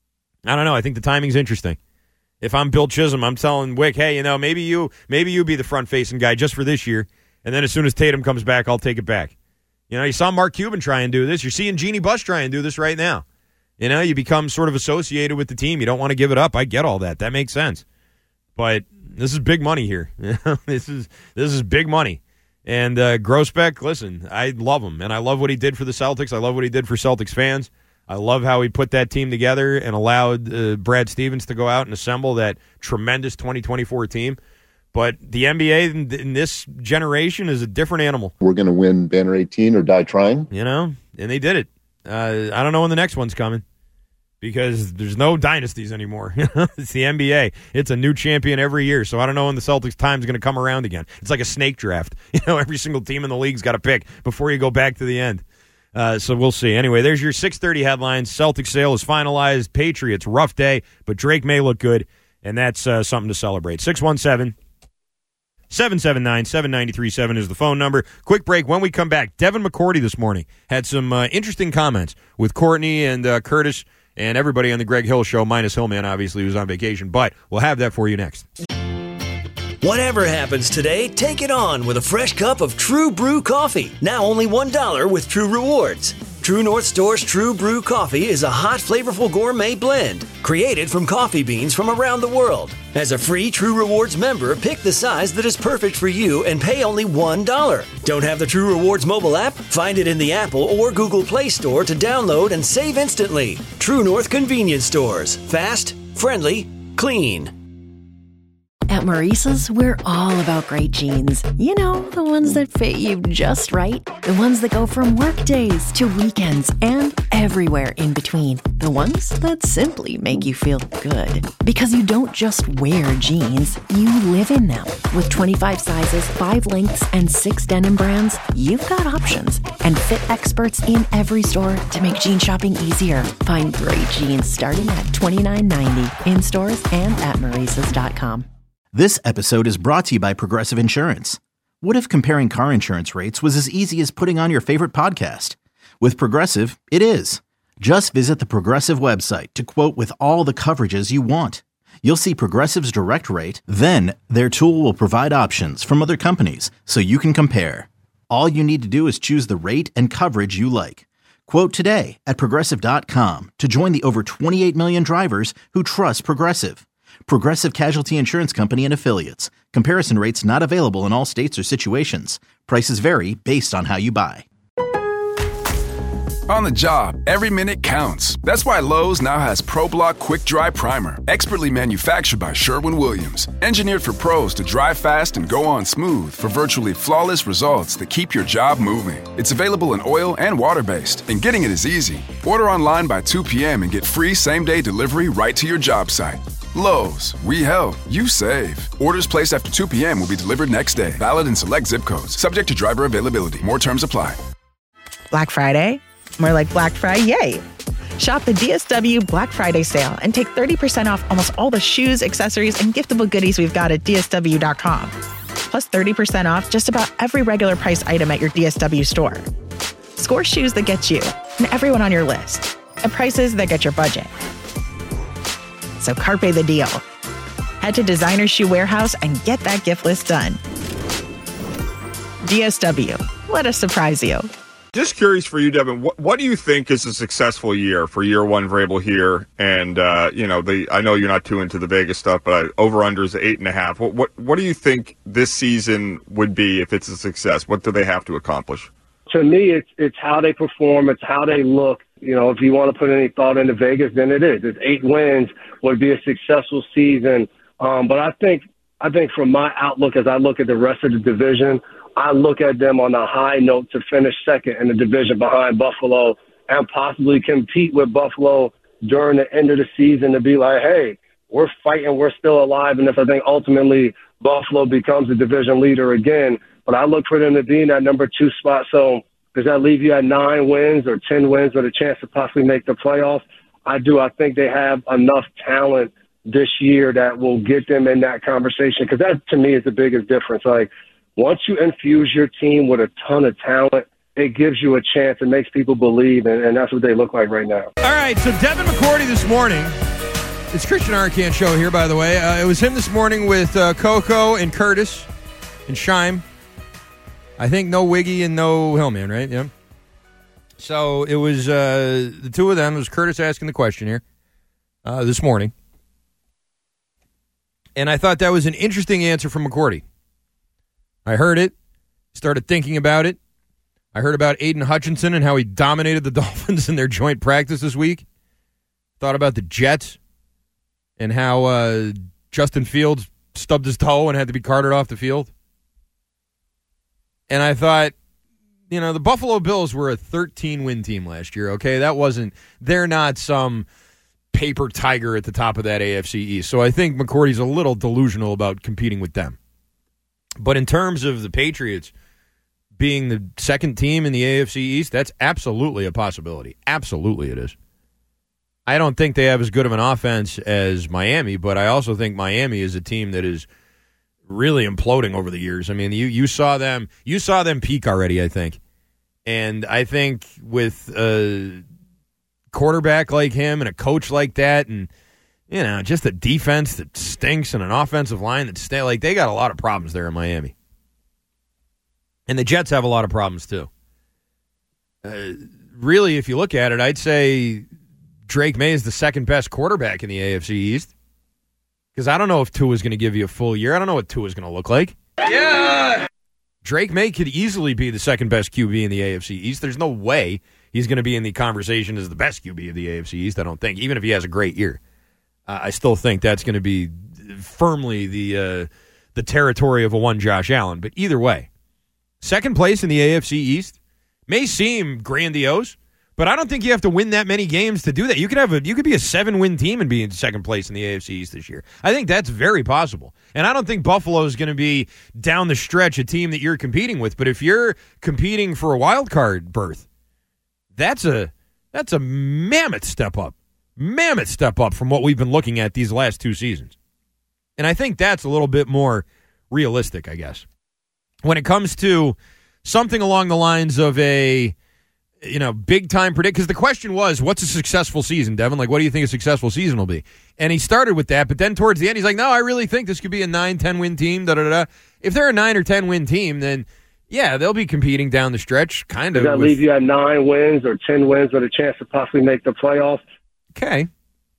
I don't know. I think the timing's interesting. If I'm Bill Chisholm, I'm telling Wick, hey, maybe you be the front-facing guy just for this year, and then as soon as Tatum comes back, I'll take it back. You saw Mark Cuban try and do this. You're seeing Jeannie Buss try and do this right now. You become sort of associated with the team. You don't want to give it up. I get all that. That makes sense. But this is big money here. This is big money. And Grousbeck, listen, I love him. And I love what he did for the Celtics. I love what he did for Celtics fans. I love how he put that team together and allowed Brad Stevens to go out and assemble that tremendous 2024 team. But the NBA in this generation is a different animal. We're going to win banner 18 or die trying. And they did it. I don't know when the next one's coming because there's no dynasties anymore. It's the NBA. It's a new champion every year. So I don't know when the Celtics' time's going to come around again. It's like a snake draft. Every single team in the league's got to pick before you go back to the end. So we'll see. Anyway, there's your 6:30 headlines. Celtics sale is finalized. Patriots, rough day, but Drake may look good, and that's something to celebrate. 617-779-7937 is the phone number. Quick break. When we come back, Devin McCourty this morning had some interesting comments with Courtney and Curtis and everybody on the Greg Hill Show, minus Hillman, obviously, who's on vacation. But we'll have that for you next. Whatever happens today, take it on with a fresh cup of True Brew coffee. Now only $1 with True Rewards. True North Store's True Brew coffee is a hot, flavorful gourmet blend created from coffee beans from around the world. As a free True Rewards member, pick the size that is perfect for you and pay only $1. Don't have the True Rewards mobile app? Find it in the Apple or Google Play Store to download and save instantly. True North Convenience Stores. Fast, friendly, clean. At Maurice's, we're all about great jeans. The ones that fit you just right. The ones that go from work days to weekends and everywhere in between. The ones that simply make you feel good. Because you don't just wear jeans, you live in them. With 25 sizes, 5 lengths, and 6 denim brands, you've got options. And fit experts in every store to make jean shopping easier. Find great jeans starting at $29.90 in stores and at Maurices.com. This episode is brought to you by Progressive Insurance. What if comparing car insurance rates was as easy as putting on your favorite podcast? With Progressive, it is. Just visit the Progressive website to quote with all the coverages you want. You'll see Progressive's direct rate, then their tool will provide options from other companies so you can compare. All you need to do is choose the rate and coverage you like. Quote today at Progressive.com to join the over 28 million drivers who trust Progressive. Progressive Casualty Insurance Company and Affiliates. Comparison rates not available in all states or situations. Prices vary based on how you buy. On the job, every minute counts. That's why Lowe's now has ProBlock Quick Dry Primer, expertly manufactured by Sherwin-Williams. Engineered for pros to dry fast and go on smooth for virtually flawless results that keep your job moving. It's available in oil and water-based, and getting it is easy. Order online by 2 p.m. and get free same-day delivery right to your job site. Lowe's, we help, you save. Orders placed after 2 p.m. will be delivered next day. Valid in select zip codes. Subject to driver availability. More terms apply. Black Friday? More like Black Friday, yay! Shop the DSW Black Friday sale and take 30% off almost all the shoes, accessories, and giftable goodies we've got at DSW.com. plus 30% off just about every regular price item at your DSW store. Score shoes that get you and everyone on your list at prices that get your budget. So carpe the deal. Head to Designer Shoe Warehouse and get that gift list done. DSW, let us surprise you. Just curious for you, Devin, what do you think is a successful year for year one Vrabel here? And, I know you're not too into the Vegas stuff, but over-under is 8.5. What do you think this season would be if it's a success? What do they have to accomplish? To me, it's how they perform. It's how they look. If you want to put any thought into Vegas, then it is. It's 8 wins would be a successful season. But I think from my outlook, as I look at the rest of the division, I look at them on a high note to finish second in the division behind Buffalo and possibly compete with Buffalo during the end of the season to be like, hey, we're fighting, we're still alive. And if I think ultimately Buffalo becomes the division leader again, but I look for them to be in that number 2 spot. So does that leave you at 9 wins or 10 wins with a chance to possibly make the playoffs? I do. I think they have enough talent this year that will get them in that conversation, because that to me is the biggest difference. Like, once you infuse your team with a ton of talent, it gives you a chance. It makes people believe, and that's what they look like right now. All right, so Devin McCourty this morning. It's Christian Arcand show here, by the way. It was him this morning with Coco and Curtis and Scheim. I think no Wiggy and no Hillman, right? Yeah. So it was the two of them. It was Curtis asking the question here this morning. And I thought that was an interesting answer from McCourty. I heard it, started thinking about it. I heard about Aiden Hutchinson and how he dominated the Dolphins in their joint practice this week. Thought about the Jets and how Justin Fields stubbed his toe and had to be carted off the field. And I thought, the Buffalo Bills were a 13-win team last year, okay? They're not some paper tiger at the top of that AFC East. So I think McCourty's a little delusional about competing with them. But in terms of the Patriots being the second team in the AFC East, that's absolutely a possibility. Absolutely it is. I don't think they have as good of an offense as Miami, but I also think Miami is a team that is really imploding over the years. I mean, you saw them peak already, I think. And I think with a quarterback like him and a coach like that and just a defense that stinks and an offensive line that they got a lot of problems there in Miami. And the Jets have a lot of problems too. Really, if you look at it, I'd say Drake May is the second best quarterback in the AFC East. Because I don't know if Tua is going to give you a full year. I don't know what Tua is going to look like. Yeah! Drake May could easily be the second best QB in the AFC East. There's no way he's going to be in the conversation as the best QB of the AFC East, I don't think, even if he has a great year. I still think that's going to be firmly the territory of a one Josh Allen. But either way, second place in the AFC East may seem grandiose, but I don't think you have to win that many games to do that. You could be a 7-win team and be in second place in the AFC East this year. I think that's very possible. And I don't think Buffalo is going to be down the stretch a team that you're competing with. But if you're competing for a wild card berth, that's a mammoth step up. Mammoth step up from what we've been looking at these last 2 seasons. And I think that's a little bit more realistic, I guess. When it comes to something along the lines of a, big-time predict, because the question was, what's a successful season, Devin? Like, what do you think a successful season will be? And he started with that, but then towards the end, he's like, no, I really think this could be a 9-10-win team, da-da-da-da. If they're a 9 or 10-win team, then, yeah, they'll be competing down the stretch, kind of. Does that leave you at 9 wins or 10 wins with a chance to possibly make the playoffs? Okay.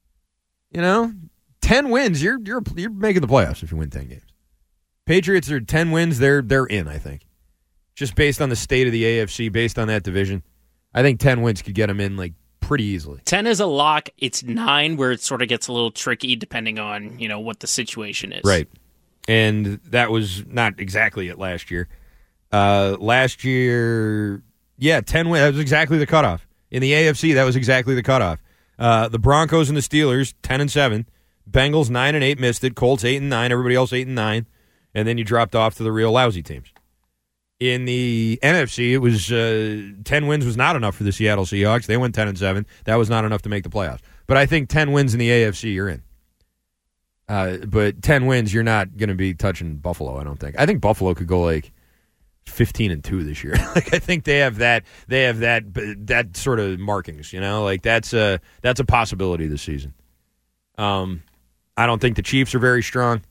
10 wins, you're making the playoffs if you win 10 games. Patriots are 10 wins, they're in, I think. Just based on the state of the AFC, based on that division. I think 10 wins could get them in pretty easily. 10 is a lock. It's 9 where it sort of gets a little tricky depending on, what the situation is. Right. And that was not exactly it last year. Last year, 10 wins, that was exactly the cutoff. In the AFC, that was exactly the cutoff. The Broncos and the Steelers, 10-7. Bengals, 9-8, missed it. Colts, 8-9. Everybody else, 8-9. And then you dropped off to the real lousy teams. In the NFC, it was 10 wins was not enough for the Seattle Seahawks. They went 10-7. That was not enough to make the playoffs. But I think 10 wins in the AFC, you're in. But 10 wins, you're not going to be touching Buffalo, I don't think. I think Buffalo could go like 15-2 this year. Like, I think they have that sort of markings, you know? Like, that's a possibility this season. I don't think the Chiefs are very strong.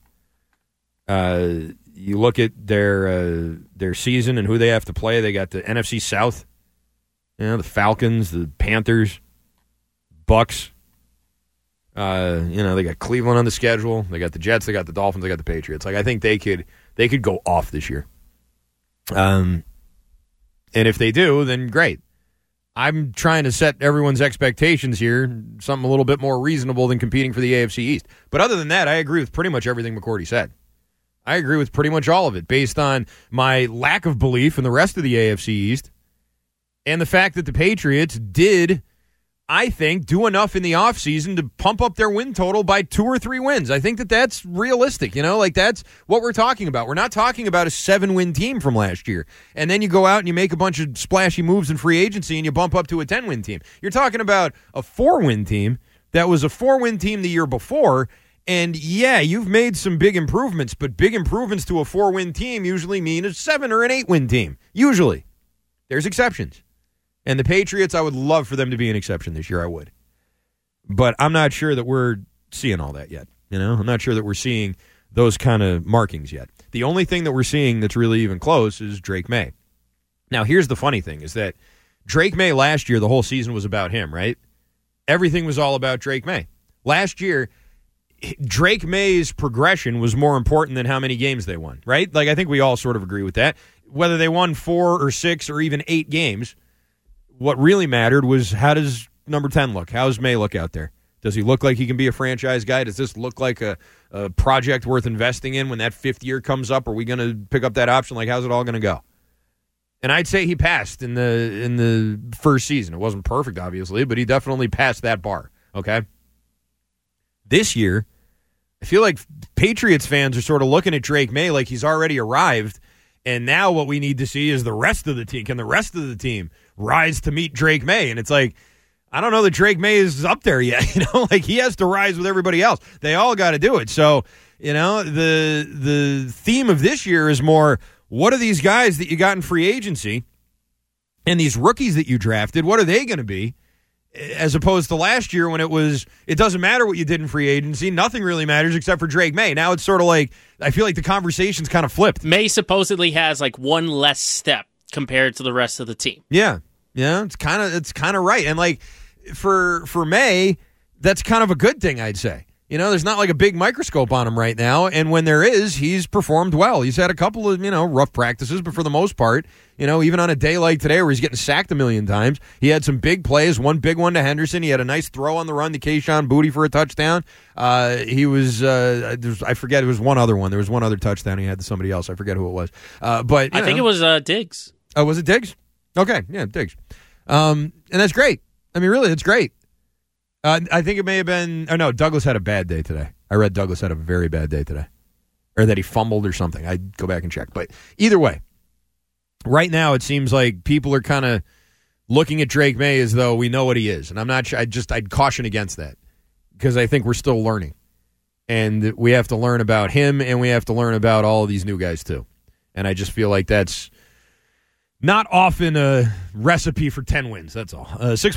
You look at their season and who they have to play. They got the NFC South, you know, the Falcons, the Panthers, Bucks. They got Cleveland on the schedule. They got the Jets. They got the Dolphins. They got the Patriots. Like, I think they could go off this year. And if they do, then great. I'm trying to set everyone's expectations here, something a little bit more reasonable than competing for the AFC East. But other than that, I agree with pretty much everything McCourty said. I agree with pretty much all of it, based on my lack of belief in the rest of the AFC East and the fact that the Patriots did, I think, do enough in the offseason to pump up their win total by 2 or 3 wins. I think that that's realistic, you know? Like, that's what we're talking about. We're not talking about a 7-win team from last year, and then you go out and you make a bunch of splashy moves in free agency and you bump up to a 10-win team. You're talking about a 4-win team that was a 4-win team the year before, and yeah, you've made some big improvements, but big improvements to a 4-win team usually mean a 7 or an 8-win team. Usually. There's exceptions. And the Patriots, I would love for them to be an exception this year. I would. But I'm not sure that we're seeing all that yet. You know, I'm not sure that we're seeing those kind of markings yet. The only thing that we're seeing that's really even close is Drake May. Now, here's the funny thing, is that Drake May last year, the whole season was about him, right? Everything was all about Drake May. Last year, Drake May's progression was more important than how many games they won, right? Like, I think we all sort of agree with that. Whether they won 4 or 6 or even 8 games, what really mattered was, how does number 10 look? How does May look out there? Does he look like he can be a franchise guy? Does this look like a project worth investing in when that 5th year comes up? Are we going to pick up that option? Like, how's it all going to go? And I'd say he passed in the first season. It wasn't perfect, obviously, but he definitely passed that bar, okay? This year, I feel like Patriots fans are sort of looking at Drake May like he's already arrived, and now what we need to see is the rest of the team. Can the rest of the team rise to meet Drake May? And it's like, I don't know that Drake May is up there yet. You know, like, he has to rise with everybody else. They all got to do it. So, you know, the theme of this year is more, what are these guys that you got in free agency and these rookies that you drafted, what are they going to be? As opposed to last year when it doesn't matter what you did in free agency. Nothing really matters except for Drake May. Now it's sort of like, I feel like the conversation's kind of flipped. May supposedly has like one less step compared to the rest of the team. Yeah. Yeah, it's kind of right. And like for May, that's kind of a good thing, I'd say. You know, there's not like a big microscope on him right now, and when there is, he's performed well. He's had a couple of, rough practices, but for the most part, even on a day like today where he's getting sacked a million times, he had some big plays, one big one to Henderson. He had a nice throw on the run to Kayshon Boutte for a touchdown. He was, I forget, it was one other one. There was one other touchdown he had to somebody else. I forget who it was. But I think it was Diggs. Oh, was it Diggs? Okay, yeah, Diggs. And that's great. I mean, really, it's great. I think it may have been... Oh, no, Douglas had a bad day today. I read Douglas had a very bad day today. Or that he fumbled or something. I'd go back and check. But either way, right now it seems like people are kind of looking at Drake May as though we know what he is. And I'm not sure... I'd caution against that. Because I think we're still learning. And we have to learn about him, and we have to learn about all of these new guys, too. And I just feel like that's... not often a recipe for 10 wins, that's all.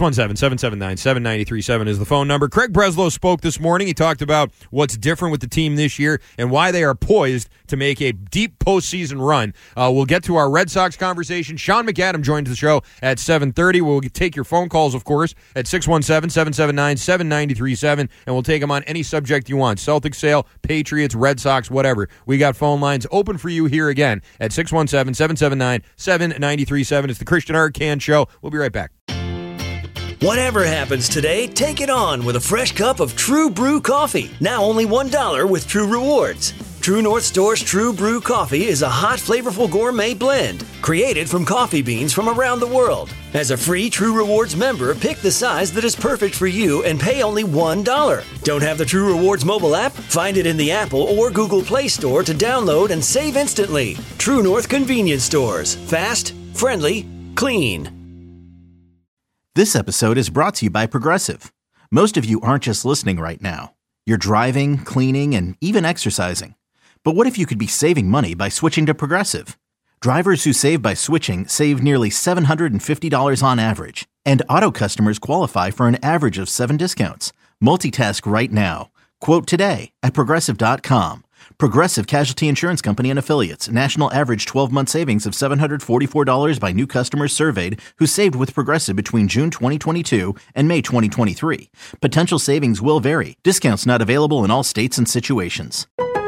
617-779-7937 is the phone number. Craig Breslow spoke this morning. He talked about what's different with the team this year and why they are poised to make a deep postseason run. We'll get to our Red Sox conversation. Sean McAdam joins the show at 7:30. We'll take your phone calls, of course, at 617-779-7937, and we'll take them on any subject you want. Celtics sale, Patriots, Red Sox, whatever. We got phone lines open for you here again at 617-779-7937. It's the Christian Arcand Show. We'll be right back. Whatever happens today, take it on with a fresh cup of True Brew coffee. Now only $1 with True Rewards. True North Store's True Brew coffee is a hot, flavorful gourmet blend created from coffee beans from around the world. As a free True Rewards member, pick the size that is perfect for you and pay only $1. Don't have the True Rewards mobile app? Find it in the Apple or Google Play Store to download and save instantly. True North Convenience Stores. Fast, friendly, clean. This episode is brought to you by Progressive. Most of you aren't just listening right now. You're driving, cleaning, and even exercising. But what if you could be saving money by switching to Progressive? Drivers who save by switching save nearly $750 on average. And auto customers qualify for an average of 7 discounts. Multitask right now. Quote today at Progressive.com. Progressive Casualty Insurance Company and Affiliates. National average 12-month savings of $744 by new customers surveyed who saved with Progressive between June 2022 and May 2023. Potential savings will vary. Discounts not available in all states and situations.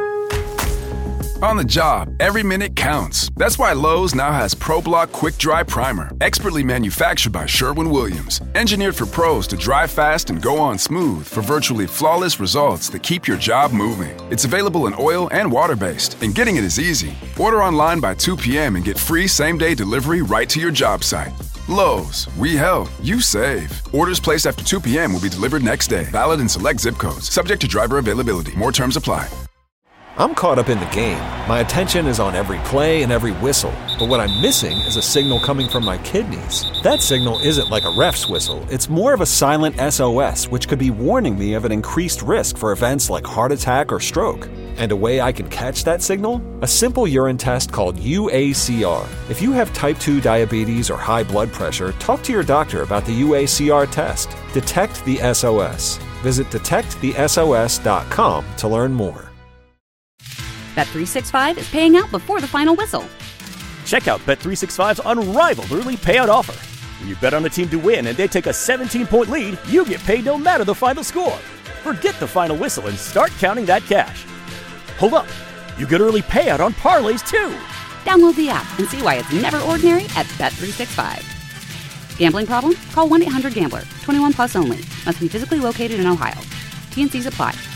On the job, every minute counts. That's why Lowe's now has ProBlock Quick Dry Primer, expertly manufactured by Sherwin-Williams. Engineered for pros to dry fast and go on smooth for virtually flawless results that keep your job moving. It's available in oil and water-based, and getting it is easy. Order online by 2 p.m. and get free same-day delivery right to your job site. Lowe's, we help, you save. Orders placed after 2 p.m. will be delivered next day. Valid in select zip codes. Subject to driver availability. More terms apply. I'm caught up in the game. My attention is on every play and every whistle. But what I'm missing is a signal coming from my kidneys. That signal isn't like a ref's whistle. It's more of a silent SOS, which could be warning me of an increased risk for events like heart attack or stroke. And a way I can catch that signal? A simple urine test called UACR. If you have type 2 diabetes or high blood pressure, talk to your doctor about the UACR test. Detect the SOS. Visit detectthesos.com to learn more. Bet365 is paying out before the final whistle. Check out Bet365's unrivaled early payout offer. When you bet on a team to win and they take a 17-point lead, you get paid no matter the final score. Forget the final whistle and start counting that cash. Hold up. You get early payout on parlays, too. Download the app and see why it's never ordinary at Bet365. Gambling problem? Call 1-800-GAMBLER. 21 plus only. Must be physically located in Ohio. T&Cs apply.